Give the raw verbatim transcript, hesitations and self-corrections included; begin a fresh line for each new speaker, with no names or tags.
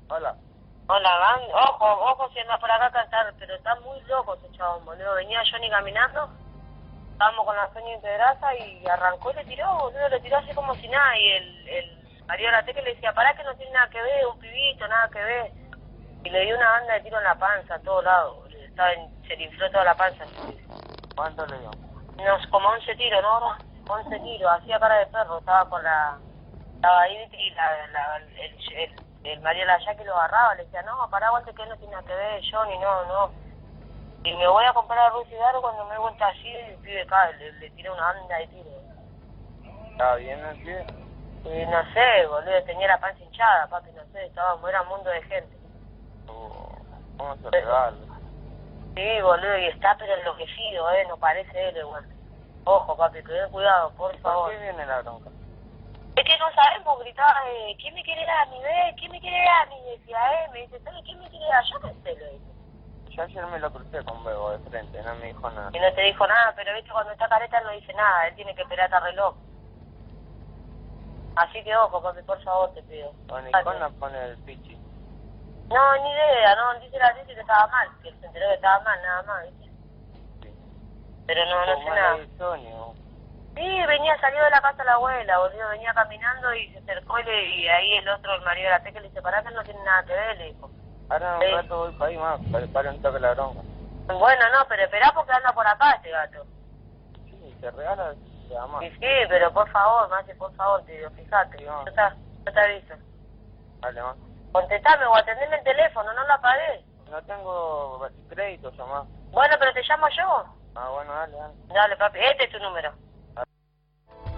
Hola.
Hola, van, ojo, ojo si anda por acá a cantar, pero está muy loco ese chabón, boludo. Venía Johnny caminando, estábamos con la Sonia Integrasa y arrancó y le tiró, boludo, le tiró así como si nada. Y el, el Mario de la Teque le decía, pará que no tiene nada que ver, un pibito, nada que ver. Y le dio una banda de tiro en la panza a todos lados, boludo. Estaba en, se le infló toda la panza.
¿Cuánto le dio?
Unos como once tiros, ¿no? once tiros, hacía cara de perro, estaba con la... Estaba ahí y la, la, el, el, el Mario allá que lo agarraba, le decía, no, pará, aguante que no tiene nada que ver, Johnny, no, no. Y me voy a comprar a Ruiz Hidalgo cuando me he vuelto así, el pibe cae, le, le tiré una banda de tiro.
¿Está bien el pie?
Y no sé, boludo, tenía la panza hinchada, papi, no sé, estaba, era un mundo de gente.
Uh, ¿Cómo se regala?
Sí, boludo, y está pero enloquecido, eh, no parece él igual. Ojo, papi, ten cuidado, por favor.
¿Por qué viene la bronca?
Es que no sabemos, gritaba, eh, ¿quién me quiere dar a mí, ve? ¿Quién me quiere dar a mí? Decía, eh, me dice, ¿sabes quién me quiere dar? Yo qué sé, lo dice.
Yo ayer me lo crucé con Bebo de frente, no me dijo nada.
Y no te dijo nada, pero viste, cuando está careta no dice nada, él tiene que esperar hasta reloj. Así que ojo, papi, por favor, te pido.
Bueno, ¿y cuándo pone el pichi?
No, ni idea, no, dice la Titi que estaba mal, que se enteró que estaba mal, nada más, ¿viste?
Sí.
Pero no, no sé nada.
Sonio.
Sí, venía, salió de la casa la abuela, boludo, venía caminando y se acercó y, le, y ahí el otro, el marido de la Teque, le dice, pará que no tiene nada que ver, le dijo.
Ahora un
Sí.
rato voy para ahí más, para para un toque la bronca.
Bueno, no, pero esperá porque anda por acá este gato.
Sí, se regala, se ama.
Sí, sí, pero por favor, Masi, por favor, te digo, fíjate,
Sí,
yo te, yo te aviso.
Dale, más.
Contestame o atendeme el teléfono, no lo apagué.
No tengo crédito, llamá.
Bueno, pero te llamo yo.
Ah, bueno, dale, dale.
Dale, papi, este es tu número.